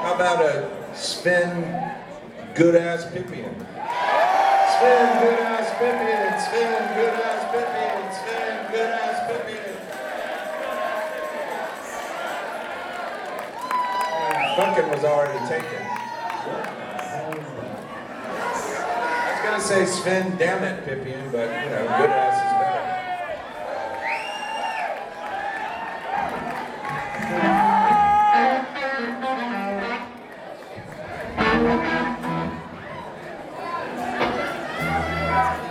How about a Sven good-ass Pippian? Sven good-ass Pippian, Sven good-ass Pippian, Sven good-ass Pippian. Fucking was already taken. I was gonna say Sven damn it Pippian, but you know, good-ass.